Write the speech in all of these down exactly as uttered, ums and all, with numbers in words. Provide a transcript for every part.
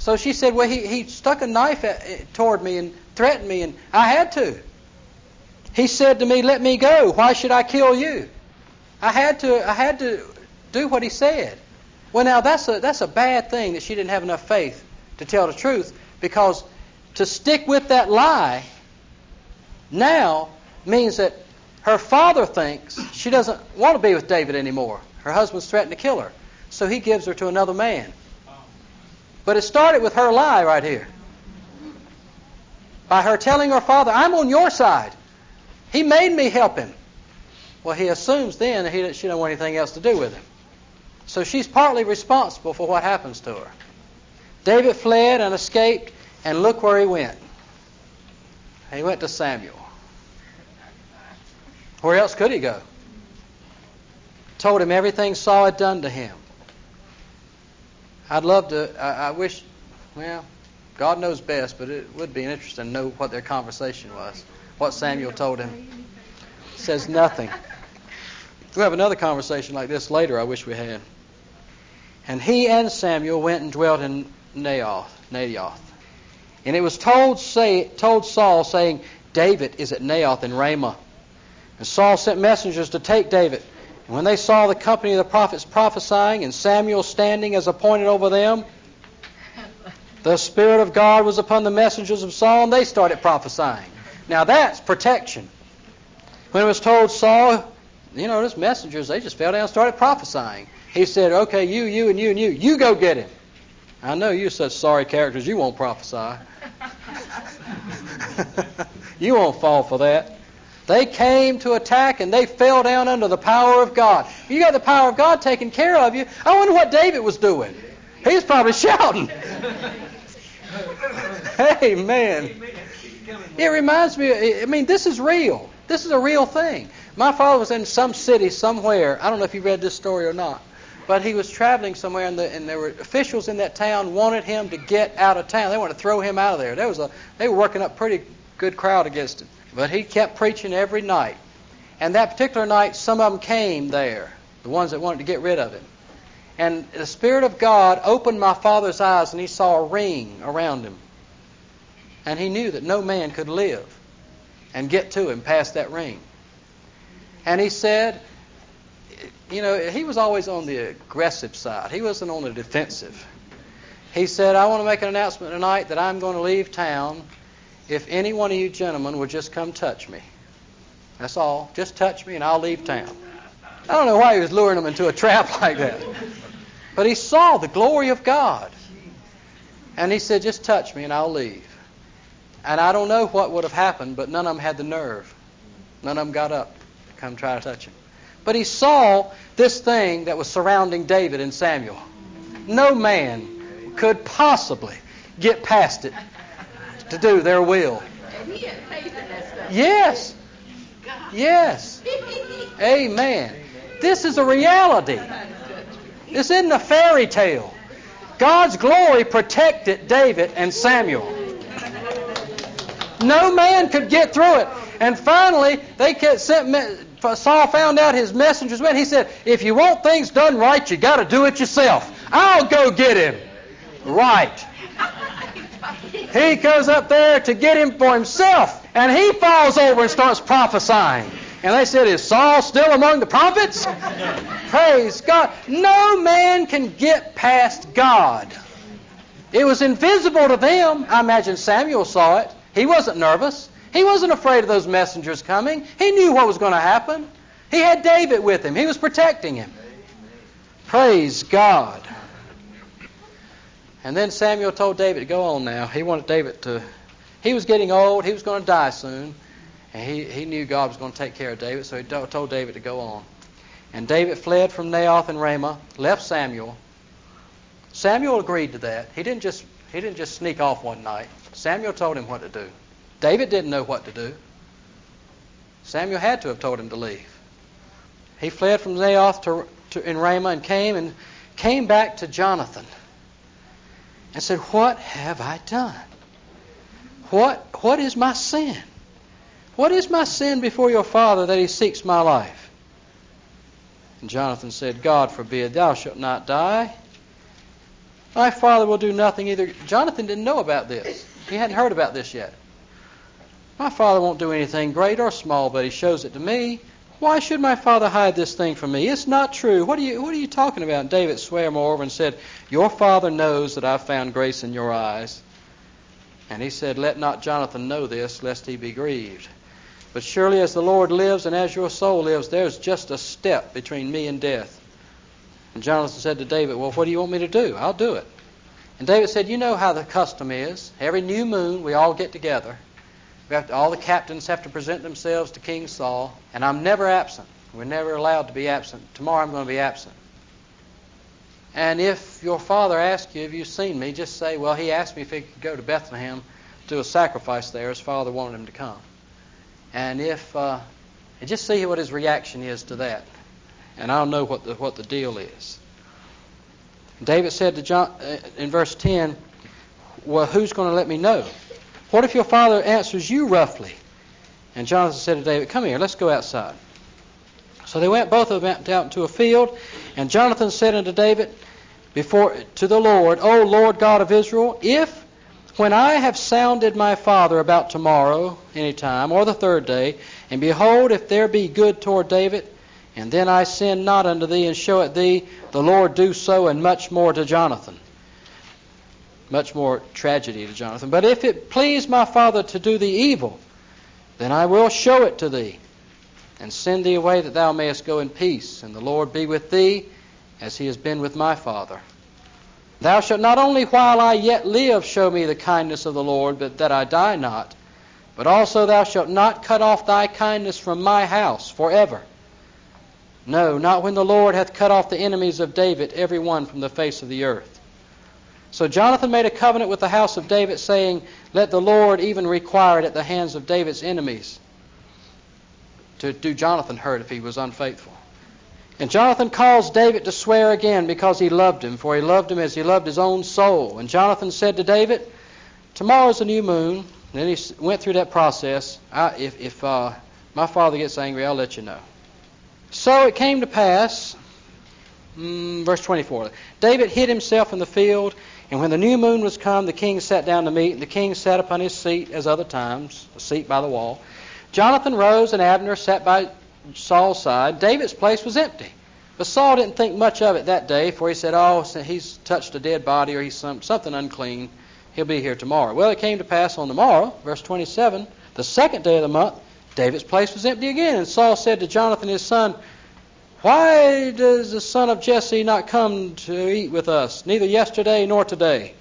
So she said, well, he, he stuck a knife at, toward me and threatened me, and I had to. He said to me, let me go. Why should I kill you? I had to I had to do what he said. Well, now, that's a, that's a bad thing that she didn't have enough faith to tell the truth, because to stick with that lie now means that her father thinks she doesn't want to be with David anymore. Her husband's threatened to kill her. So he gives her to another man. But it started with her lie right here. By her telling her father, I'm on your side. He made me help him. Well, he assumes then that he, she doesn't want anything else to do with him. So she's partly responsible for what happens to her. David fled and escaped, and look where he went. He went to Samuel. Where else could he go? Told him everything Saul had done to him. I'd love to, I, I wish, well, God knows best, but it would be interesting to know what their conversation was. What Samuel told him. It says nothing. We'll have another conversation like this later, I wish we had. And he and Samuel went and dwelt in Naioth. Naioth. And it was told, say, told Saul, saying, David is at Naioth in Ramah. And Saul sent messengers to take David. And when they saw the company of the prophets prophesying, and Samuel standing as appointed over them, the Spirit of God was upon the messengers of Saul, and they started prophesying. Now that's protection. When it was told Saul, you know, those messengers, they just fell down and started prophesying. He said, okay, you, you, and you, and you, you go get him. I know you're such sorry characters, you won't prophesy. You won't fall for that. They came to attack, and they fell down under the power of God. You got the power of God taking care of you. I wonder what David was doing. He was probably shouting. Amen. It reminds me, I mean, this is real. This is a real thing. My father was in some city somewhere. I don't know if you read this story or not. But he was traveling somewhere, and, the, and there were officials in that town wanted him to get out of town. They wanted to throw him out of there. There was a, they were working up a pretty good crowd against him. But he kept preaching every night. And that particular night, some of them came there, the ones that wanted to get rid of him. And the Spirit of God opened my father's eyes, and he saw a ring around him. And he knew that no man could live and get to him past that ring. And he said, you know, he was always on the aggressive side. He wasn't on the defensive. He said, I want to make an announcement tonight that I'm going to leave town if any one of you gentlemen would just come touch me. That's all. Just touch me and I'll leave town. I don't know why he was luring them into a trap like that. But he saw the glory of God. And he said, just touch me and I'll leave. And I don't know what would have happened, but none of them had the nerve. None of them got up to come try to touch him. But he saw this thing that was surrounding David and Samuel. No man could possibly get past it to do their will. And he had faith in that stuff. Yes. Yes. Amen. This is a reality. This isn't a fairy tale. God's glory protected David and Samuel. No man could get through it. And finally, they sent, Saul found out his messengers went. He said, if you want things done right, you got to do it yourself. I'll go get him. Right. He goes up there to get him for himself, and he falls over and starts prophesying. And they said, is Saul still among the prophets? Praise God. No man can get past God. It was invisible to them. I imagine Samuel saw it. He wasn't nervous. He wasn't afraid of those messengers coming. He knew what was going to happen. He had David with him. He was protecting him. Praise God. And then Samuel told David to go on now. He wanted David to... He was getting old. He was going to die soon. And he, he knew God was going to take care of David, so he told David to go on. And David fled from Naioth and Ramah, left Samuel. Samuel agreed to that. He didn't just he didn't just sneak off one night. Samuel told him what to do. David didn't know what to do. Samuel had to have told him to leave. He fled from Naioth to, to in Ramah and came and came back to Jonathan and said, what have I done? What what is my sin? What is my sin before your father that he seeks my life? And Jonathan said, God forbid, thou shalt not die. My father will do nothing either. Jonathan didn't know about this. He hadn't heard about this yet. My father won't do anything great or small, but he shows it to me. Why should my father hide this thing from me? It's not true. What are you, what are you talking about? And David swore moreover and said, your father knows that I've found grace in your eyes. And he said, let not Jonathan know this, lest he be grieved. But surely as the Lord lives and as your soul lives, there's just a step between me and death. And Jonathan said to David, well, what do you want me to do? I'll do it. And David said, you know how the custom is. Every new moon, we all get together. We have to, all the captains have to present themselves to King Saul, and I'm never absent. We're never allowed to be absent. Tomorrow I'm going to be absent. And if your father asks you, have you seen me, just say, well, he asked me if he could go to Bethlehem to do a sacrifice there. His father wanted him to come. And if, uh, and just see what his reaction is to that. And I'll know what the, what the deal is. David said to John, uh, in verse ten, well, who's going to let me know? What if your father answers you roughly? And Jonathan said to David, come here, let's go outside. So they went both of them out into a field, and Jonathan said unto David, before to the Lord, O Lord God of Israel, if when I have sounded my father about tomorrow, any time, or the third day, and behold, if there be good toward David, and then I sin not unto thee, and show it thee, the Lord do so, and much more to Jonathan. Much more tragedy to Jonathan. But if it please my father to do thee evil, then I will show it to thee, and send thee away that thou mayest go in peace, and the Lord be with thee, as he has been with my father. Thou shalt not only while I yet live show me the kindness of the Lord, but that I die not, but also thou shalt not cut off thy kindness from my house forever. No, not when the Lord hath cut off the enemies of David, every one from the face of the earth. So Jonathan made a covenant with the house of David, saying, let the Lord even require it at the hands of David's enemies, to do Jonathan hurt if he was unfaithful. And Jonathan caused David to swear again, because he loved him, for he loved him as he loved his own soul. And Jonathan said to David, tomorrow's a new moon. And then he went through that process. I, if if uh, my father gets angry, I'll let you know. So it came to pass, mm, verse twenty-four, David hid himself in the field, and when the new moon was come, the king sat down to meat, and the king sat upon his seat as other times, a seat by the wall. Jonathan rose, and Abner sat by Saul's side. David's place was empty. But Saul didn't think much of it that day, for he said, oh, he's touched a dead body, or he's some, something unclean. He'll be here tomorrow. Well, it came to pass on the morrow, verse twenty-seven, the second day of the month, David's place was empty again. And Saul said to Jonathan his son, why does the son of Jesse not come to eat with us, neither yesterday nor today?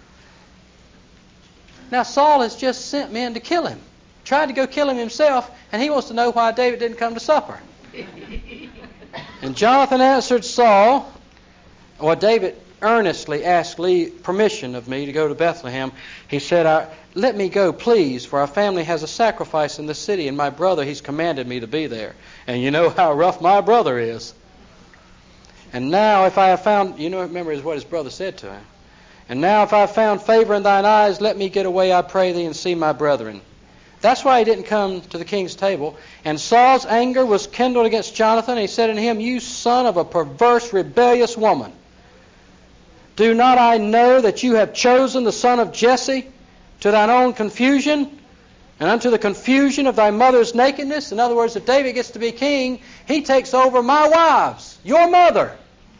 Now Saul has just sent men to kill him, tried to go kill him himself, and he wants to know why David didn't come to supper. And Jonathan answered Saul, or David earnestly asked leave, permission of me to go to Bethlehem. He said, I, let me go, please, for our family has a sacrifice in the city, and my brother, he's commanded me to be there. And you know how rough my brother is. And now if I have found, you know, remember what his brother said to him. And now if I have found favor in thine eyes, let me get away, I pray thee, and see my brethren. That's why he didn't come to the king's table. And Saul's anger was kindled against Jonathan. And he said unto him, you son of a perverse, rebellious woman, do not I know that you have chosen the son of Jesse to thine own confusion, and unto the confusion of thy mother's nakedness? In other words, if David gets to be king, he takes over my wives, your mother.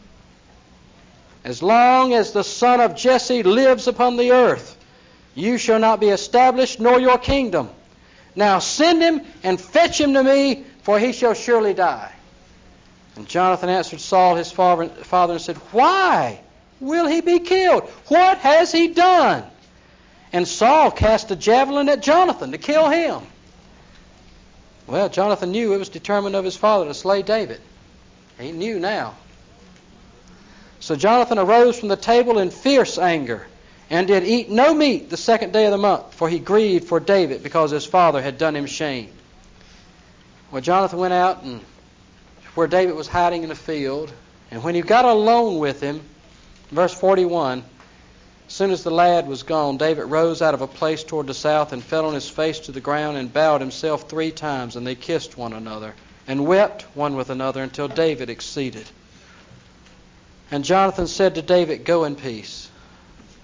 As long as the son of Jesse lives upon the earth, you shall not be established, nor your kingdom. Now send him and fetch him to me, for he shall surely die. And Jonathan answered Saul his father and said, why will he be killed? What has he done? And Saul cast a javelin at Jonathan to kill him. Well, Jonathan knew it was determined of his father to slay David. He knew now. So Jonathan arose from the table in fierce anger, and did eat no meat the second day of the month, for he grieved for David, because his father had done him shame. Well, Jonathan went out and where David was hiding in the field, and when he got alone with him, verse forty-one, as soon as the lad was gone, David rose out of a place toward the south and fell on his face to the ground and bowed himself three times, and they kissed one another and wept one with another until David exceeded. And Jonathan said to David, go in peace.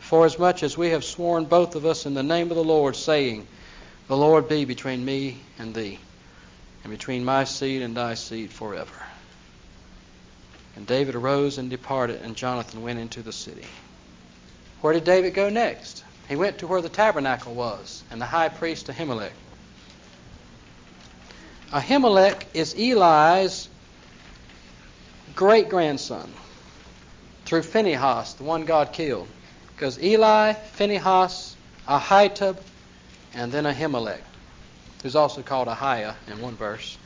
forasmuch as we have sworn both of us in the name of the Lord, saying, the Lord be between me and thee, and between my seed and thy seed forever. And David arose and departed, and Jonathan went into the city. Where did David go next? He went to where the tabernacle was, and the high priest Ahimelech. Ahimelech is Eli's great-grandson through Phinehas, the one God killed. Because Eli, Phinehas, Ahitub, and then Ahimelech, who's also called Ahiah in one verse.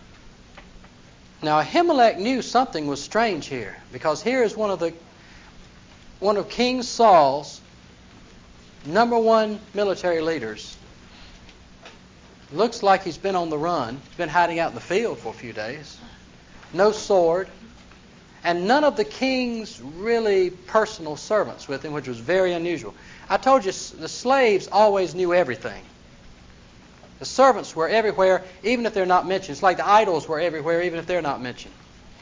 Now Ahimelech knew something was strange here, because here is one of the one of King Saul's number one military leaders. Looks like he's been on the run. He's been hiding out in the field for a few days. No sword. And none of the king's really personal servants with him, which was very unusual. I told you the slaves always knew everything. The servants were everywhere, even if they're not mentioned. It's like the idols were everywhere, even if they're not mentioned.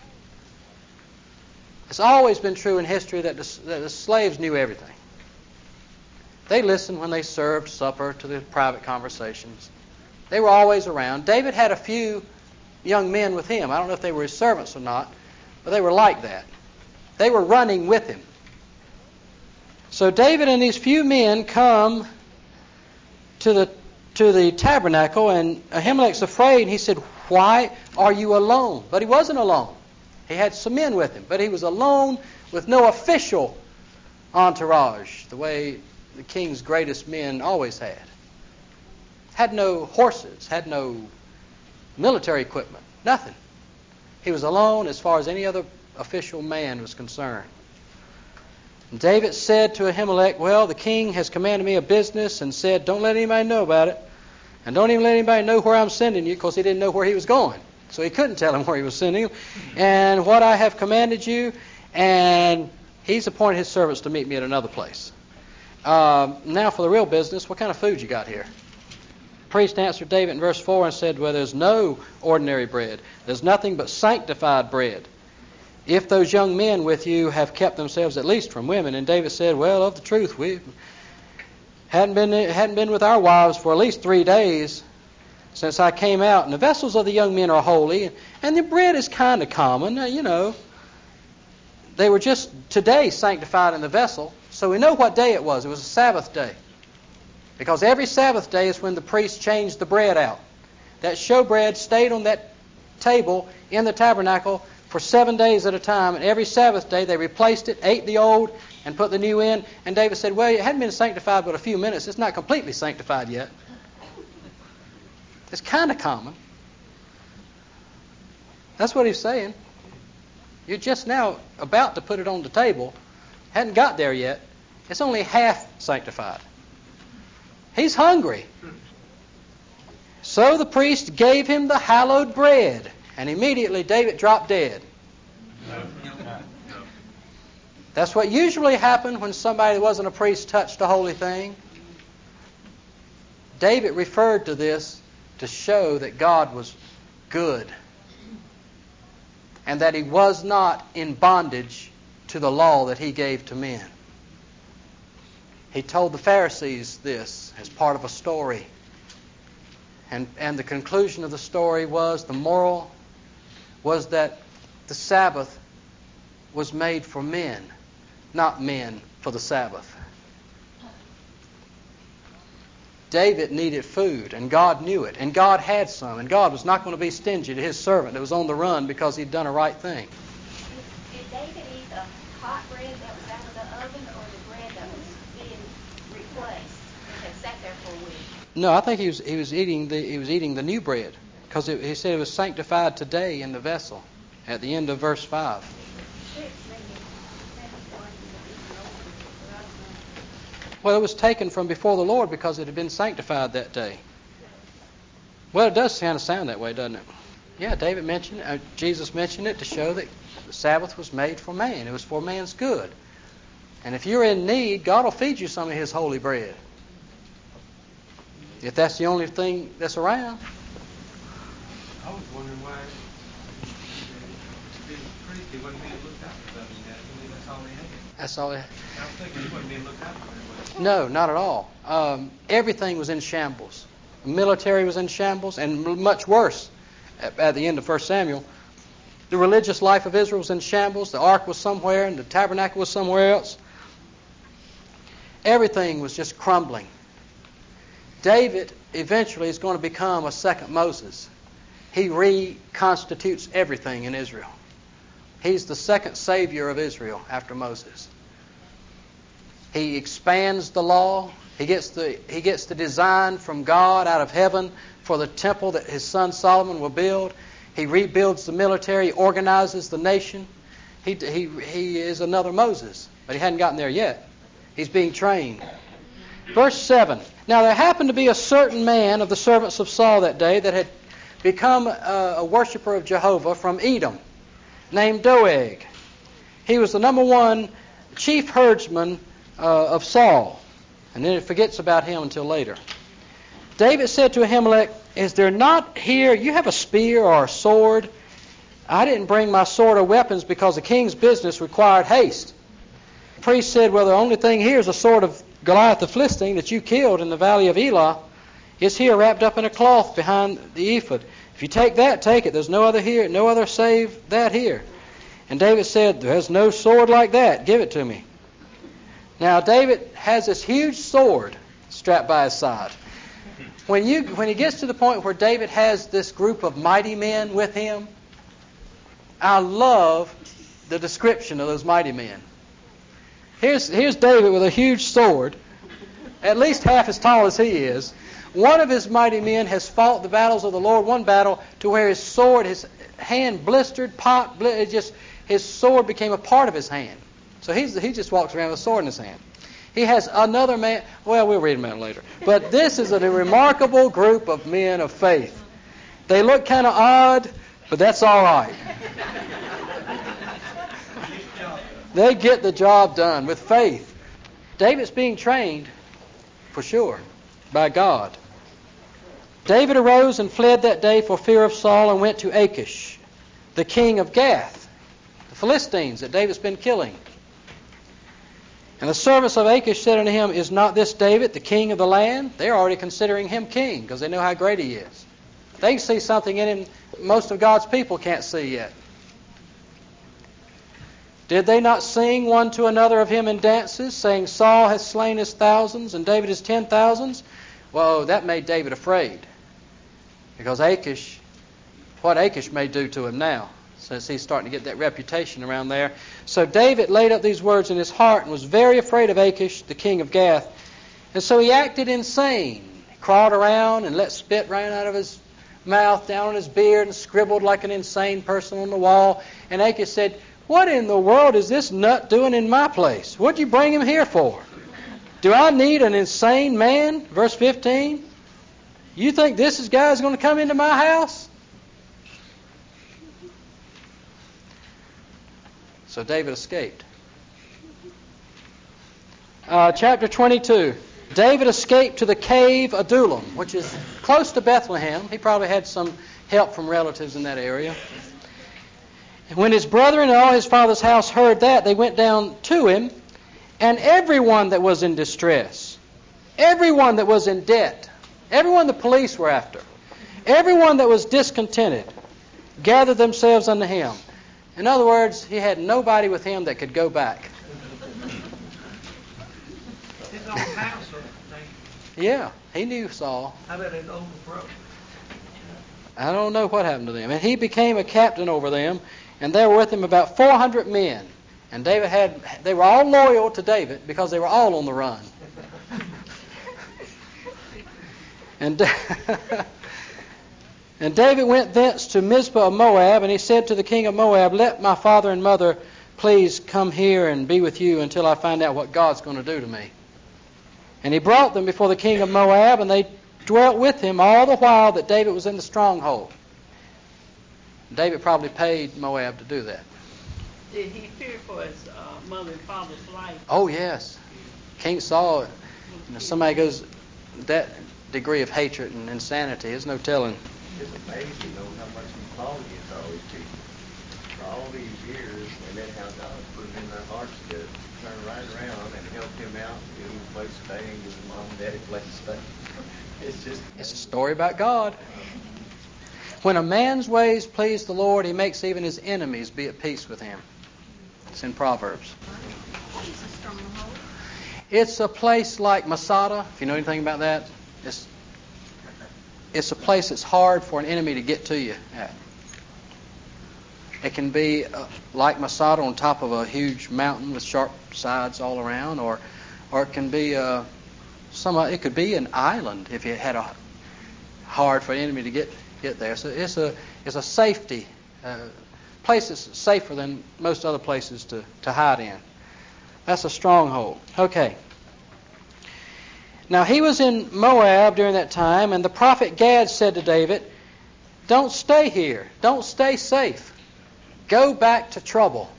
It's always been true in history that the, that the slaves knew everything. They listened when they served supper to the private conversations. They were always around. David had a few young men with him. I don't know if they were his servants or not, but they were like that. They were running with him. So David and these few men come to the to the tabernacle, and Ahimelech's afraid, and he said, why are you alone? But he wasn't alone. He had some men with him, but he was alone with no official entourage, the way the king's greatest men always had. Had no horses, had no military equipment, nothing. He was alone as far as any other official man was concerned. And David said to Ahimelech, well, the king has commanded me a business and said, don't let anybody know about it. And don't even let anybody know where I'm sending you, because he didn't know where he was going. So he couldn't tell him where he was sending him. And what I have commanded you, and he's appointed his servants to meet me at another place. Uh, now for the real business, what kind of food you got here? The priest answered David in verse four and said, well, there's no ordinary bread. There's nothing but sanctified bread. If those young men with you have kept themselves at least from women. And David said, well, of the truth, we hadn't been hadn't been with our wives for at least three days since I came out. And the vessels of the young men are holy, and the bread is kind of common. Now, you know, they were just today sanctified in the vessel, so we know what day it was. It was a Sabbath day. Because every Sabbath day is when the priest changed the bread out. That showbread stayed on that table in the tabernacle for seven days at a time, and every Sabbath day they replaced it, ate the old, and put the new in. And David said, well, it hadn't been sanctified but a few minutes. It's not completely sanctified yet. It's kind of common. That's what he's saying. You're just now about to put it on the table. Hadn't got there yet. It's only half sanctified. He's hungry. So the priest gave him the hallowed bread, and immediately David dropped dead. That's what usually happened when somebody that wasn't a priest touched a holy thing. David referred to this to show that God was good and that he was not in bondage to the law that he gave to men. He told the Pharisees this as part of a story. And, and the conclusion of the story was, the moral was that the Sabbath was made for men, not men for the Sabbath. David needed food, and God knew it, and God had some, and God was not going to be stingy to his servant that was on the run because he'd done a right thing. Did David eat the hot bread that was out of the oven, or the bread that was being replaced and had sat there for a week? No, I think he was he was eating the he was eating the new bread, because he said it was sanctified today in the vessel at the end of verse five. Well, it was taken from before the Lord because it had been sanctified that day. Well, it does kind of sound that way, doesn't it? Yeah, David mentioned, uh, Jesus mentioned it to show that the Sabbath was made for man. It was for man's good. And if you're in need, God will feed you some of his holy bread. If that's the only thing that's around. I was wondering why the priest, he wasn't being looked after. I mean, that's all they had. That's all they had. I was thinking he wasn't being looked after. No, not at all. Um, everything was in shambles. The military was in shambles, and much worse at, at the end of First Samuel. The religious life of Israel was in shambles. The ark was somewhere, and the tabernacle was somewhere else. Everything was just crumbling. David eventually is going to become a second Moses. He reconstitutes everything in Israel. He's the second savior of Israel after Moses. He expands the law. He gets the he gets the design from God out of heaven for the temple that his son Solomon will build. He rebuilds the military. He organizes the nation. He he he is another Moses, but he hadn't gotten there yet. He's being trained. Verse seven. Now there happened to be a certain man of the servants of Saul that day that had become a, a worshiper of Jehovah from Edom, named Doeg. He was the number one chief herdsman uh, of Saul. And then it forgets about him until later. David said to Ahimelech, is there not here, you have a spear or a sword? I didn't bring my sword or weapons because the king's business required haste. The priest said, well, the only thing here is the sword of Goliath the Philistine that you killed in the valley of Elah. It's here wrapped up in a cloth behind the ephod. If you take that, take it. There's no other here, no other save that here. And David said, there's no sword like that. Give it to me. Now, David has this huge sword strapped by his side. When you when he gets to the point where David has this group of mighty men with him, I love the description of those mighty men. Here's, here's David with a huge sword, at least half as tall as he is. One of his mighty men has fought the battles of the Lord, one battle to where his sword, his hand blistered, popped, it just his sword became a part of his hand. So he's, he just walks around with a sword in his hand. He has another man, well, we'll read about it later. But this is a remarkable group of men of faith. They look kind of odd, but that's all right. They get the job done with faith. David's being trained, for sure, by God. David arose and fled that day for fear of Saul and went to Achish, the king of Gath, the Philistines that David's been killing. And the servants of Achish said unto him, is not this David, the king of the land? They're already considering him king because they know how great he is. They can see something in him most of God's people can't see yet. Did they not sing one to another of him in dances, saying, Saul has slain his thousands and David his ten thousands? Well, that made David afraid. Because Achish, what Achish may do to him now, since he's starting to get that reputation around there. So David laid up these words in his heart and was very afraid of Achish, the king of Gath. And so he acted insane. He crawled around and let spit rain out of his mouth, down on his beard, and scribbled like an insane person on the wall. And Achish said, what in the world is this nut doing in my place? What'd you bring him here for? Do I need an insane man? Verse fifteen. You think this is guy's going to come into my house? So David escaped. Uh, chapter twenty-two. David escaped to the cave Adullam, which is close to Bethlehem. He probably had some help from relatives in that area. And when his brethren and all his father's house heard that, they went down to him, and everyone that was in distress, everyone that was in debt, everyone the police were after, everyone that was discontented, gathered themselves unto him. In other words, he had nobody with him that could go back. His own house or they, Yeah, he knew Saul. how about it overthrow? I don't know what happened to them. And he became a captain over them, and there were with him about four hundred men. And David had, they were all loyal to David because they were all on the run. and, and David went thence to Mizpah of Moab, and he said to the king of Moab, let my father and mother please come here and be with you until I find out what God's going to do to me. And he brought them before the king of Moab, and they dwelt with him all the while that David was in the stronghold. David probably paid Moab to do that. Did he fear for his uh, mother and father's life? Oh, yes. King Saul, you know, somebody goes that degree of hatred and insanity, there's no telling. It's amazing, though, how much he followed to all these people for all these years, and then how God put it in their hearts to turn right around and help him out and place to stay and give his mom and daddy a place to stay. It's just... It's a story about God. When a man's ways please the Lord, he makes even his enemies be at peace with him. It's in Proverbs. It's a place like Masada, if you know anything about that. It's, it's a place that's hard for an enemy to get to you at. It can be uh, like Masada on top of a huge mountain with sharp sides all around, or or it can be uh, some. It could be an island if you had a hard for an enemy to get get there. So it's a it's a safety uh, place that's safer than most other places to, to hide in. That's a stronghold. Okay. Now he was in Moab during that time, and the prophet Gad said to David, "Don't stay here. Don't stay safe. Go back to trouble."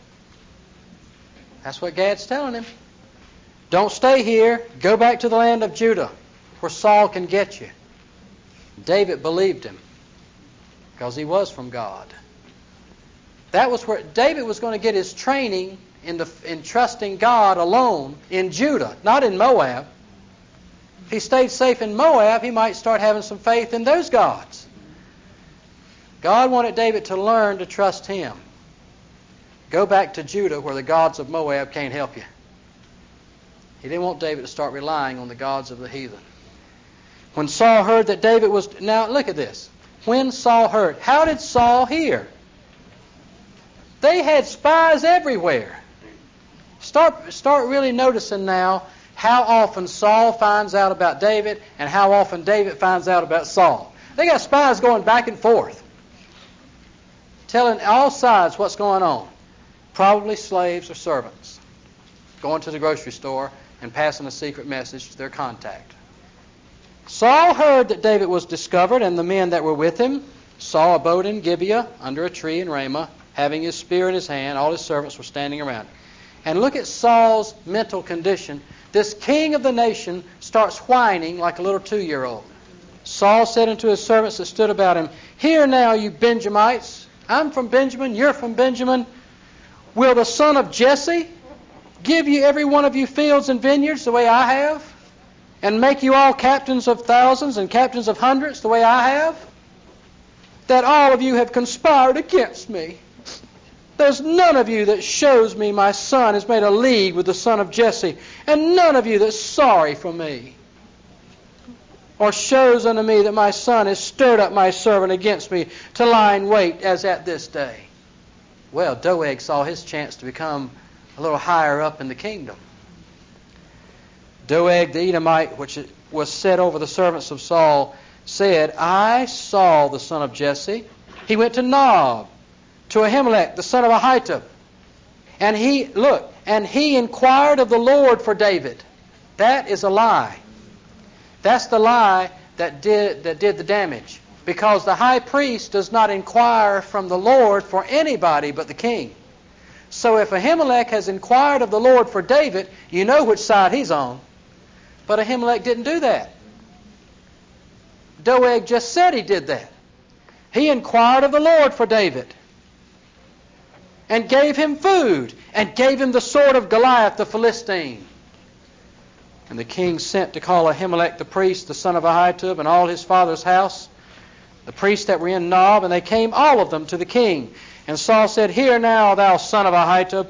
That's what Gad's telling him. Don't stay here. Go back to the land of Judah, where Saul can get you. David believed him because he was from God. That was where David was going to get his training in, the, in trusting God alone in Judah, not in Moab. If he stayed safe in Moab, he might start having some faith in those gods. God wanted David to learn to trust him. Go back to Judah where the gods of Moab can't help you. He didn't want David to start relying on the gods of the heathen. When Saul heard that David was... Now look at this. When Saul heard. How did Saul hear? They had spies everywhere. Start, start really noticing now how often Saul finds out about David and how often David finds out about Saul. They got spies going back and forth, telling all sides what's going on. Probably slaves or servants going to the grocery store and passing a secret message to their contact. Saul heard that David was discovered, and the men that were with him. Saul abode in Gibeah under a tree in Ramah, having his spear in his hand. All his servants were standing around him. And look at Saul's mental condition. This king of the nation starts whining like a little two-year-old. Saul said unto his servants that stood about him, "Hear now, you Benjamites. I'm from Benjamin, you're from Benjamin. Will the son of Jesse give you every one of you fields and vineyards the way I have? And make you all captains of thousands and captains of hundreds the way I have? That all of you have conspired against me. There's none of you that shows me my son has made a league with the son of Jesse, and none of you that's sorry for me, or shows unto me that my son has stirred up my servant against me to lie in wait as at this day." Well, Doeg saw his chance to become a little higher up in the kingdom. Doeg the Edomite, which was set over the servants of Saul, said, "I saw the son of Jesse. He went to Nob, to Ahimelech, the son of Ahitub. And he, look, and he inquired of the Lord for David." That is a lie. That's the lie that did, that did the damage. Because the high priest does not inquire from the Lord for anybody but the king. So if Ahimelech has inquired of the Lord for David, you know which side he's on. But Ahimelech didn't do that. Doeg just said he did that. He inquired of the Lord for David and gave him food and gave him the sword of Goliath the Philistine. And the king sent to call Ahimelech the priest, the son of Ahitub, and all his father's house, the priests that were in Nob, and they came all of them to the king. And Saul said, "Hear now, thou son of Ahitub."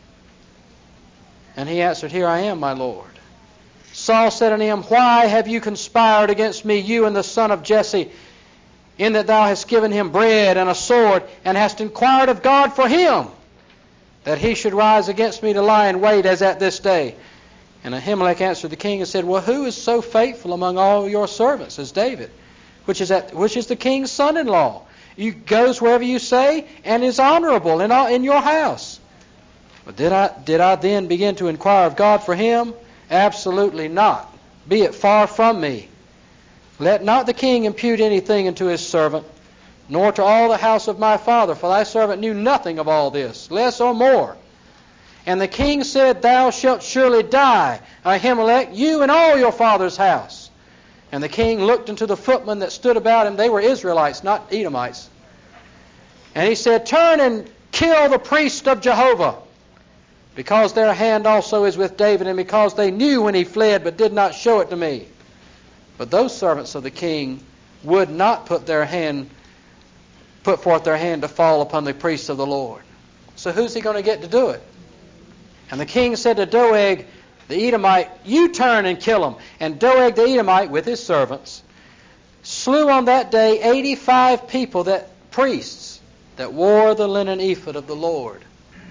And he answered, "Here I am, my lord." Saul said unto him, "Why have you conspired against me, you and the son of Jesse, in that thou hast given him bread and a sword, and hast inquired of God for him, that he should rise against me to lie in wait as at this day?" And Ahimelech answered the king and said, "Well, who is so faithful among all your servants as David, which is at, which is the king's son-in-law? He goes wherever you say, and is honorable in all, in your house." But did I did I then begin to inquire of God for him? Absolutely not. Be it far from me. Let not the king impute anything unto his servant, nor to all the house of my father, for thy servant knew nothing of all this, less or more. And the king said, "Thou shalt surely die, Ahimelech, you and all your father's house." And the king looked unto the footmen that stood about him. They were Israelites, not Edomites. And he said, "Turn and kill the priest of Jehovah." because their hand also is with David, and because they knew when he fled, but did not show it to me. But those servants of the king would not put their hand, put forth their hand to fall upon the priests of the Lord. So who's he going to get to do it? And the king said to Doeg the Edomite, you turn and kill him. And Doeg the Edomite, with his servants, slew on that day eighty-five people, that priests, that wore the linen ephod of the Lord.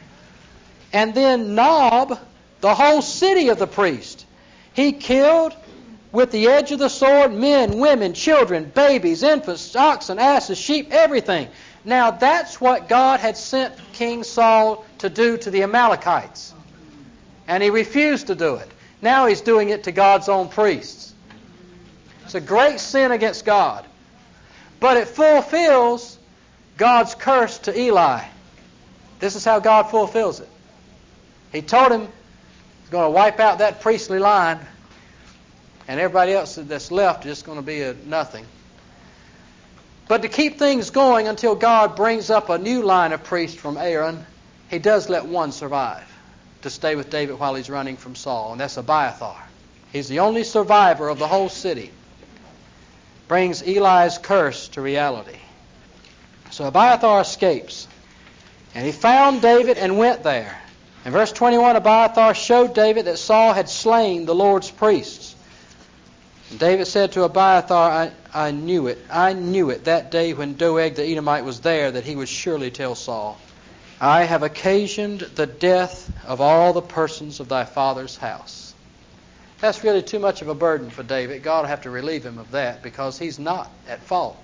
And then Nob, the whole city of the priest, he killed with the edge of the sword men, women, children, babies, infants, oxen, asses, sheep, everything. Now that's what God had sent King Saul to do to the Amalekites. And he refused to do it. Now he's doing it to God's own priests. It's a great sin against God. But it fulfills God's curse to Eli. This is how God fulfills it. He told him he's going to wipe out that priestly line, and everybody else that's left is just going to be a nothing. But to keep things going until God brings up a new line of priests from Aaron, he does let one survive to stay with David while he's running from Saul, and that's Abiathar. He's the only survivor of the whole city. Brings Eli's curse to reality. So Abiathar escapes, and he found David and went there. In verse twenty-one, Abiathar showed David that Saul had slain the Lord's priests. And David said to Abiathar, I, I knew it. I knew it that day when Doeg the Edomite was there, that he would surely tell Saul, I have occasioned the death of all the persons of thy father's house. That's really too much of a burden for David. God will have to relieve him of that because he's not at fault.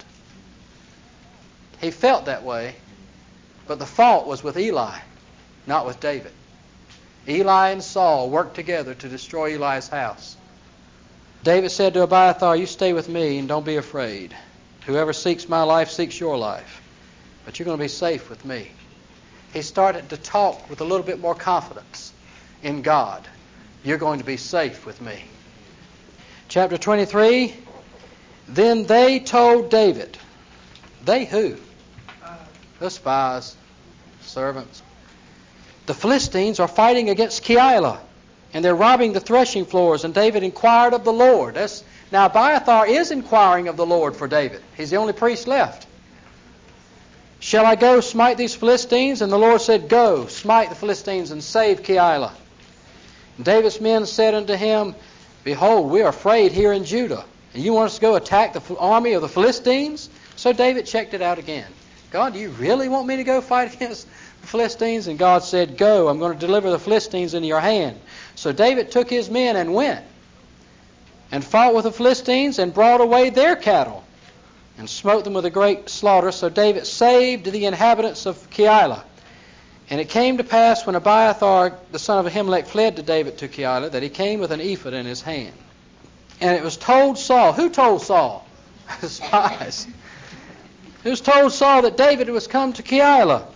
He felt that way, but the fault was with Eli, not with David. Eli and Saul worked together to destroy Eli's house. David said to Abiathar, you stay with me and don't be afraid. Whoever seeks my life seeks your life, but you're going to be safe with me. He started to talk with a little bit more confidence in God. You're going to be safe with me. Chapter twenty-three, then they told David. They who? The spies, servants. The Philistines are fighting against Keilah, and they're robbing the threshing floors, and David inquired of the Lord. That's, now Abiathar is inquiring of the Lord for David. He's the only priest left. Shall I go smite these Philistines? And the Lord said, go, smite the Philistines and save Keilah. And David's men said unto him, behold, we are afraid here in Judah, and you want us to go attack the army of the Philistines? So David checked it out again. God, do you really want me to go fight against the Philistines? And God said, go, I'm going to deliver the Philistines into your hand. So David took his men and went and fought with the Philistines and brought away their cattle and smote them with a great slaughter. So David saved the inhabitants of Keilah. And it came to pass when Abiathar, the son of Ahimelech, fled to David to Keilah, that he came with an ephod in his hand. And it was told Saul. Who told Saul? The spies. It was told Saul that David was come to Keilah.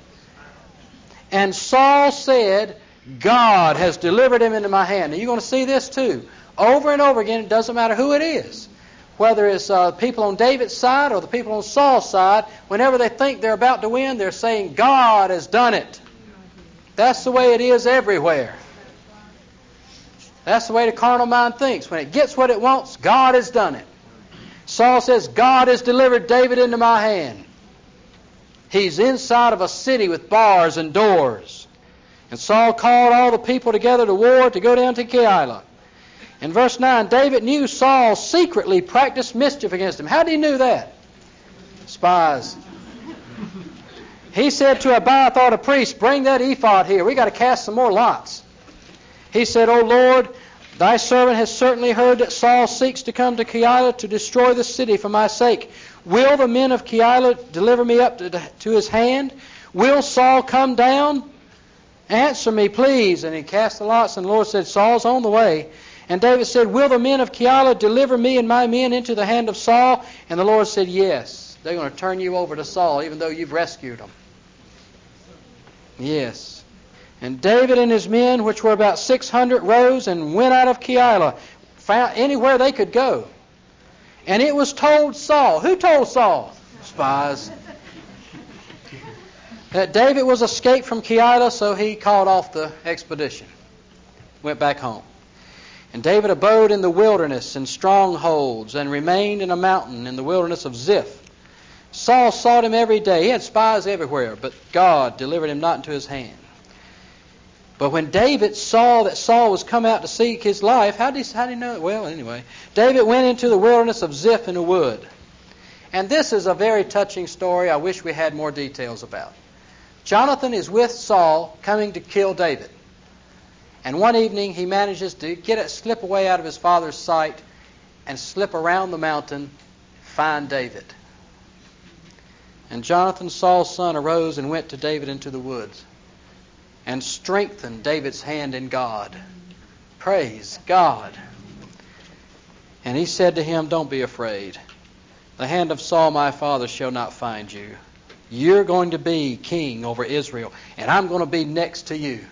And Saul said, God has delivered him into my hand. Now you're going to see this too. Over and over again, it doesn't matter who it is. Whether it's uh, people on David's side or the people on Saul's side, whenever they think they're about to win, they're saying, God has done it. That's the way it is everywhere. That's the way the carnal mind thinks. When it gets what it wants, God has done it. Saul says, God has delivered David into my hand. He's inside of a city with bars and doors. And Saul called all the people together to war to go down to Keilah. In verse nine, David knew Saul secretly practiced mischief against him. How did he know that? Spies. He said to Abiathar the priest, bring that ephod here. We've got to cast some more lots. He said, O Lord, thy servant has certainly heard that Saul seeks to come to Keilah to destroy the city for my sake. Will the men of Keilah deliver me up to, to his hand? Will Saul come down? Answer me, please. And he cast the lots, and the Lord said, Saul's on the way. And David said, will the men of Keilah deliver me and my men into the hand of Saul? And the Lord said, yes. They're going to turn you over to Saul, even though you've rescued them. Yes. And David and his men, which were about six hundred, rose and went out of Keilah, found anywhere they could go. And it was told Saul. Who told Saul? Spies. That David was escaped from Keilah, so he called off the expedition. Went back home. And David abode in the wilderness in strongholds and remained in a mountain in the wilderness of Ziph. Saul sought him every day. He had spies everywhere, but God delivered him not into his hand. But when David saw that Saul was come out to seek his life, how did he, how did he know it? Well, anyway, David went into the wilderness of Ziph in a wood. And this is a very touching story I wish we had more details about. Jonathan is with Saul coming to kill David. And one evening he manages to get it, slip away out of his father's sight and slip around the mountain, find David. And Jonathan, Saul's son, arose and went to David into the woods and strengthened David's hand in God. Praise God. And he said to him, don't be afraid. The hand of Saul my father shall not find you. You're going to be king over Israel, and I'm going to be next to you.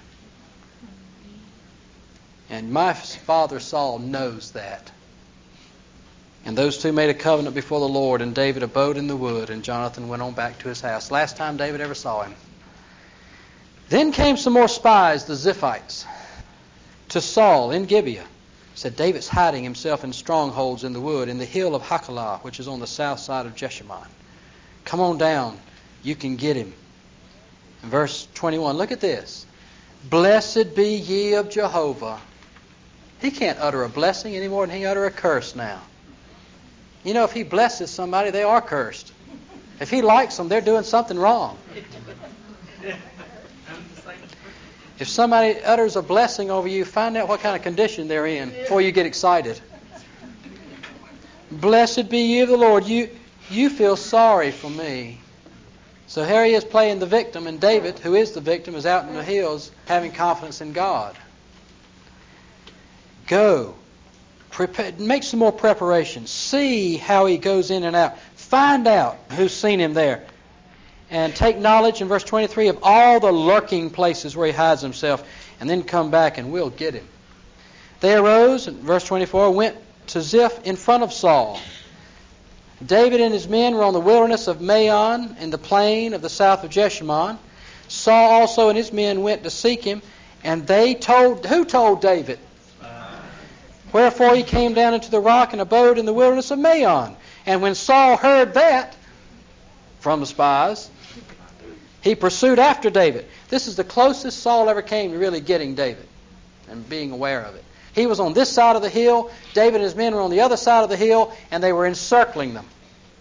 And my father Saul knows that. And those two made a covenant before the Lord, and David abode in the wood, and Jonathan went on back to his house. Last time David ever saw him. Then came some more spies, the Ziphites, to Saul in Gibeah. Said, David's hiding himself in strongholds in the wood, in the hill of Hachilah, which is on the south side of Jeshimon. Come on down. You can get him. In verse twenty-one, look at this. Blessed be ye of Jehovah. He can't utter a blessing any more than he utter a curse now. You know, if he blesses somebody, they are cursed. If he likes them, they're doing something wrong. If somebody utters a blessing over you, find out what kind of condition they're in before you get excited. Blessed be ye of the Lord. You, you feel sorry for me. So here he is playing the victim, and David, who is the victim, is out in the hills having confidence in God. Go. Prepare, make some more preparations. See how he goes in and out. Find out who's seen him there. And take knowledge in verse twenty-three of all the lurking places where he hides himself, and then come back and we'll get him. They arose, in verse twenty-four, went to Ziph in front of Saul. David and his men were on the wilderness of Maon in the plain of the south of Jeshimon. Saul also and his men went to seek him, and they told, who told David? Wherefore he came down into the rock and abode in the wilderness of Maon. And when Saul heard that from the spies, he pursued after David. This is the closest Saul ever came to really getting David and being aware of it. He was on this side of the hill. David and his men were on the other side of the hill, and they were encircling them.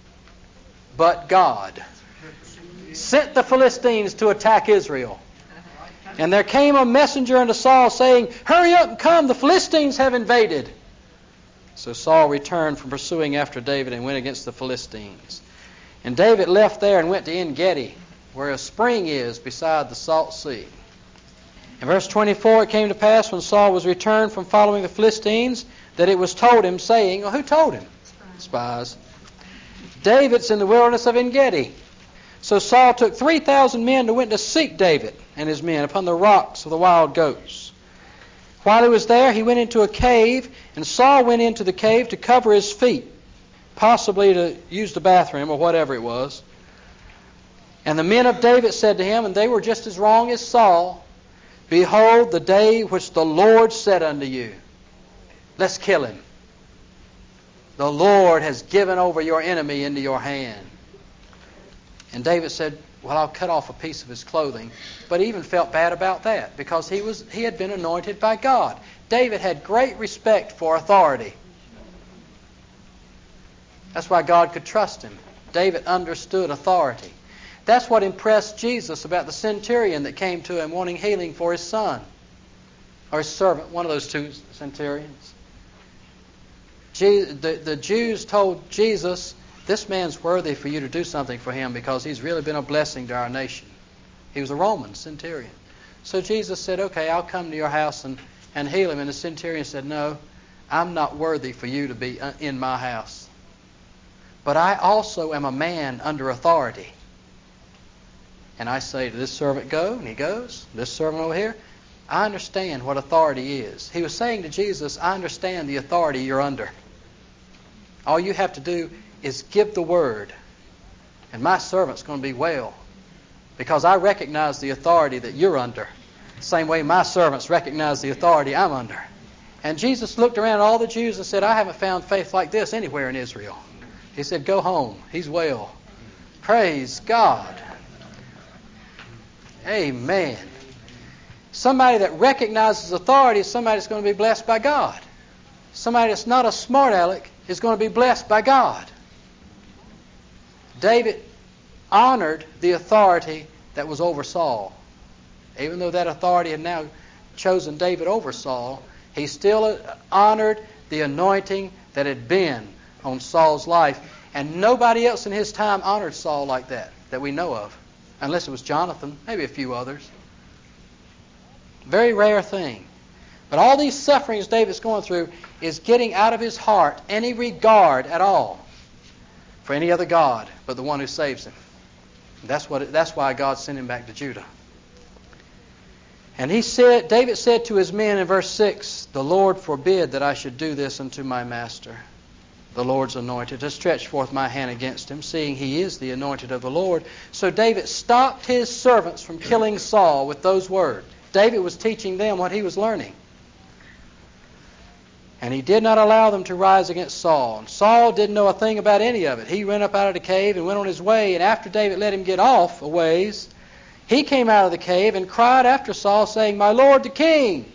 But God sent the Philistines to attack Israel. And there came a messenger unto Saul saying, hurry up and come, the Philistines have invaded. So Saul returned from pursuing after David and went against the Philistines. And David left there and went to En-Gedi, where a spring is beside the Salt Sea. In verse twenty-four, it came to pass when Saul was returned from following the Philistines, that it was told him, saying, well, who told him? Spies. David's in the wilderness of En-Gedi. So Saul took three thousand men to went to seek David and his men upon the rocks of the wild goats. While he was there, he went into a cave, and Saul went into the cave to cover his feet, possibly to use the bathroom or whatever it was. And the men of David said to him, and they were just as wrong as Saul, behold, the day which the Lord said unto you, let's kill him. The Lord has given over your enemy into your hand. And David said, well, I'll cut off a piece of his clothing. But he even felt bad about that, because he was he had been anointed by God. David had great respect for authority. That's why God could trust him. David understood authority. That's what impressed Jesus about the centurion that came to him wanting healing for his son. Or his servant, one of those two centurions. The, the Jews told Jesus, this man's worthy for you to do something for him because he's really been a blessing to our nation. He was a Roman centurion. So Jesus said, okay, I'll come to your house and, and heal him. And the centurion said, no, I'm not worthy for you to be in my house. But I also am a man under authority. And I say to this servant, go, and he goes. This servant over here, I understand what authority is. He was saying to Jesus, I understand the authority you're under. All you have to do is give the word, and my servant's going to be well. because I recognize the authority that you're under. The same way my servants recognize the authority I'm under. And Jesus looked around at all the Jews and said, I haven't found faith like this anywhere in Israel. He said, go home. He's well. Praise God. Amen. Somebody that recognizes authority is somebody that's going to be blessed by God. Somebody that's not a smart aleck is going to be blessed by God. David honored the authority that was over Saul. Even though that authority had now chosen David over Saul, he still honored the anointing that had been on Saul's life. And nobody else in his time honored Saul like that, that we know of. Unless it was Jonathan, maybe a few others. Very rare thing. But all these sufferings David's going through is getting out of his heart any regard at all for any other God but the one who saves him. That's what. It, that's why God sent him back to Judah. And he said, David said to his men in verse six, the Lord forbid that I should do this unto my master, the Lord's anointed, to stretch forth my hand against him, seeing he is the anointed of the Lord. So David stopped his servants from killing Saul with those words. David was teaching them what he was learning. And he did not allow them to rise against Saul. And Saul didn't know a thing about any of it. He ran up out of the cave and went on his way. And after David let him get off a ways, he came out of the cave and cried after Saul, saying, my Lord the king.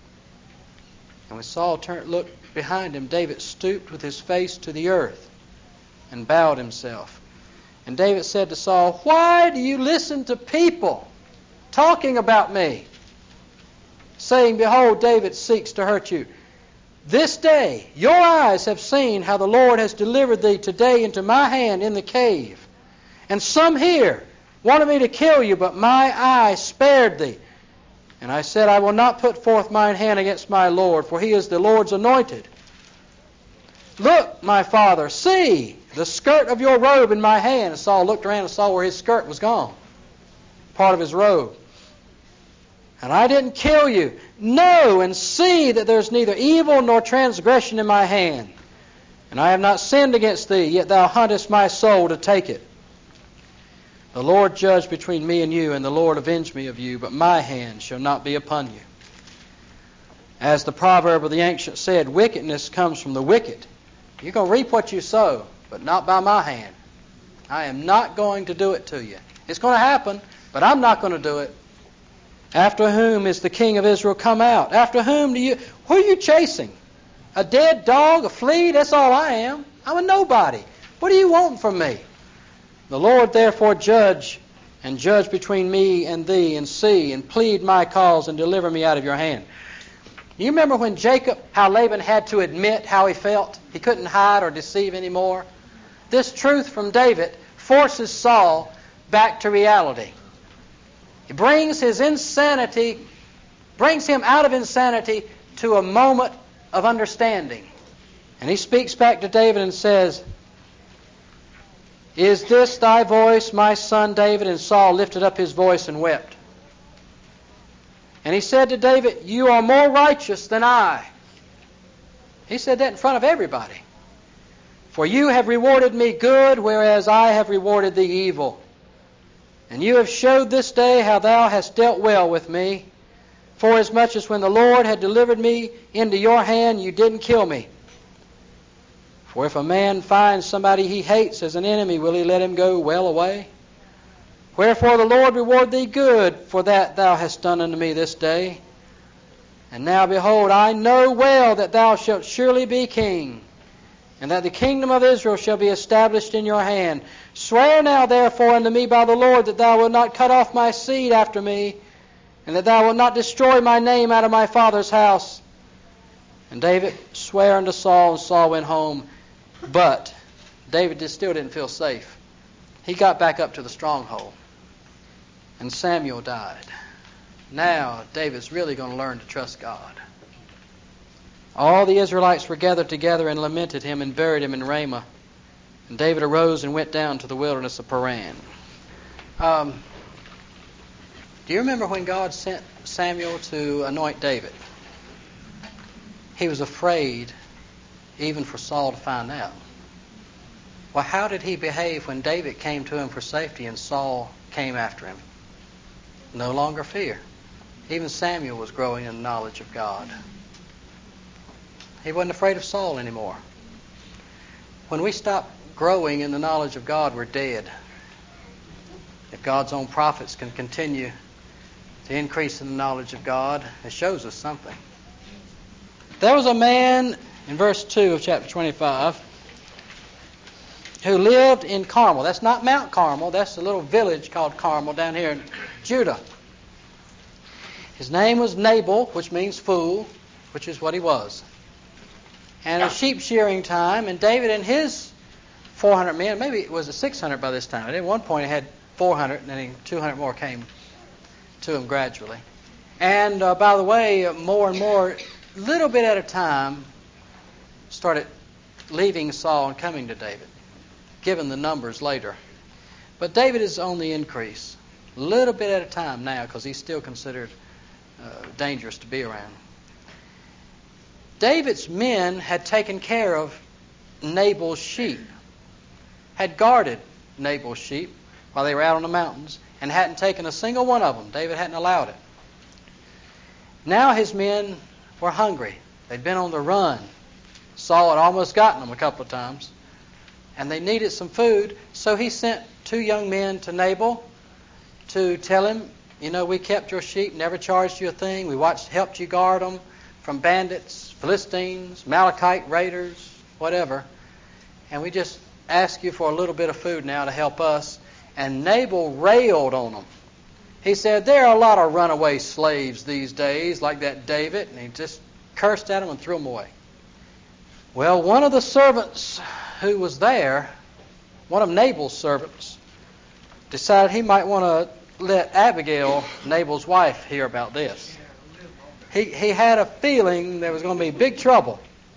And when Saul turned, looked behind him, David stooped with his face to the earth and bowed himself. And David said to Saul, why do you listen to people talking about me, saying, behold, David seeks to hurt you? This day your eyes have seen how the Lord has delivered thee today into my hand in the cave. And some here wanted me to kill you, but my eye spared thee. And I said, I will not put forth mine hand against my Lord, for he is the Lord's anointed. Look, my father, see the skirt of your robe in my hand. And Saul looked around and saw where his skirt was gone, part of his robe. And I didn't kill you. Know and see that there's neither evil nor transgression in my hand. And I have not sinned against thee, yet thou huntest my soul to take it. The Lord judge between me and you, and the Lord avenge me of you, but my hand shall not be upon you. As the proverb of the ancient said, wickedness comes from the wicked. You're going to reap what you sow, but not by my hand. I am not going to do it to you. It's going to happen, but I'm not going to do it. After whom is the king of Israel come out? After whom do you... Who are you chasing? A dead dog? A flea? That's all I am. I'm a nobody. What do you want from me? The Lord therefore judge, and judge between me and thee, and see, and plead my cause, and deliver me out of your hand. You remember when Jacob, how Laban had to admit how he felt? He couldn't hide or deceive anymore. This truth from David forces Saul back to reality. It brings his insanity, brings him out of insanity to a moment of understanding. And he speaks back to David and says, is this thy voice, my son David? And Saul lifted up his voice and wept. And he said to David, you are more righteous than I. He said that in front of everybody. For you have rewarded me good, whereas I have rewarded thee evil. And you have showed this day how thou hast dealt well with me, forasmuch as when the Lord had delivered me into your hand, you didn't kill me. For if a man finds somebody he hates as an enemy, will he let him go well away? Wherefore the Lord reward thee good for that thou hast done unto me this day. And now behold, I know well that thou shalt surely be king, and that the kingdom of Israel shall be established in your hand. Swear now therefore unto me by the Lord that thou wilt not cut off my seed after me, and that thou wilt not destroy my name out of my father's house. And David sware unto Saul, and Saul went home. But David just still didn't feel safe. He got back up to the stronghold. And Samuel died. Now David's really going to learn to trust God. All the Israelites were gathered together and lamented him and buried him in Ramah. And David arose and went down to the wilderness of Paran. Um, do you remember when God sent Samuel to anoint David? He was afraid even for Saul to find out. Well, how did he behave when David came to him for safety and Saul came after him? No longer fear. Even Samuel was growing in the knowledge of God. He wasn't afraid of Saul anymore. When we stop growing in the knowledge of God, we're dead. If God's own prophets can continue to increase in the knowledge of God, it shows us something. There was a man in verse two of chapter twenty-five who lived in Carmel. That's not Mount Carmel. That's a little village called Carmel down here in Judah. His name was Nabal, which means fool, which is what he was. And it was sheep shearing time, and David and his four hundred men, maybe it was a six hundred by this time. At one point he had four hundred, and then two hundred more came to him gradually. And uh, by the way, more and more, little bit at a time, started leaving Saul and coming to David, given the numbers later. But David is on the increase, little bit at a time now, because he's still considered uh, dangerous to be around. David's men had taken care of Nabal's sheep, had guarded Nabal's sheep while they were out on the mountains, and hadn't taken a single one of them. David hadn't allowed it. Now his men were hungry. They'd been on the run. Saul had almost gotten them a couple of times, and they needed some food, so he sent two young men to Nabal to tell him, you know, we kept your sheep, never charged you a thing. We watched, helped you guard them from bandits, Philistines, Amalekite raiders, whatever. And we just ask you for a little bit of food now to help us. And Nabal railed on them. He said, there are a lot of runaway slaves these days, like that David. And he just cursed at them and threw them away. Well, one of the servants who was there, one of Nabal's servants, decided he might want to let Abigail, Nabal's wife, hear about this. He, he had a feeling there was going to be big trouble.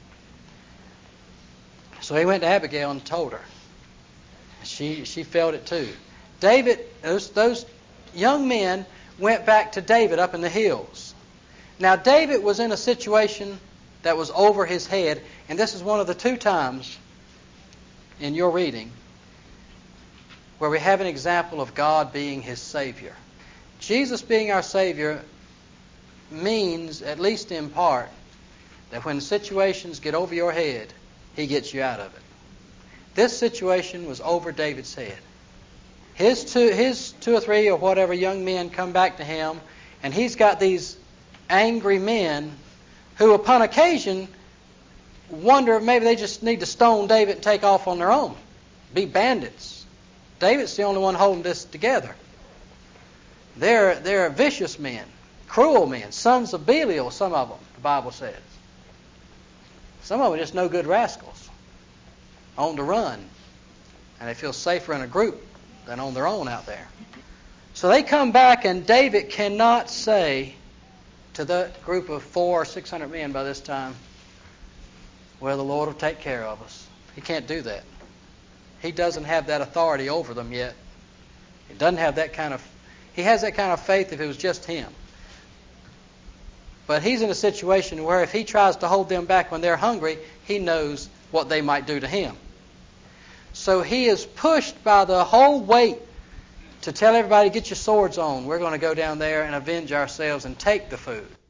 So he went to Abigail and told her. She she felt it too. David, those, those young men went back to David up in the hills. Now David was in a situation that was over his head, and this is one of the two times in your reading where we have an example of God being his Savior. Jesus being our Savior means, at least in part, that when situations get over your head, he gets you out of it. This situation was over David's head. His two, his two or three or whatever young men come back to him, and he's got these angry men who upon occasion wonder if maybe they just need to stone David and take off on their own, be bandits. David's the only one holding this together. They're, they're vicious men, cruel men, sons of Belial, some of them, the Bible says. Some of them are just no good rascals, on the run. And they feel safer in a group than on their own out there. So they come back, and David cannot say to the group of four or six hundred men by this time, well, the Lord will take care of us. He can't do that. He doesn't have that authority over them yet. He doesn't have that kind of, he has that kind of faith if it was just him. But he's in a situation where if he tries to hold them back when they're hungry, he knows what they might do to him. So he is pushed by the whole weight to tell everybody, get your swords on. We're going to go down there and avenge ourselves and take the food.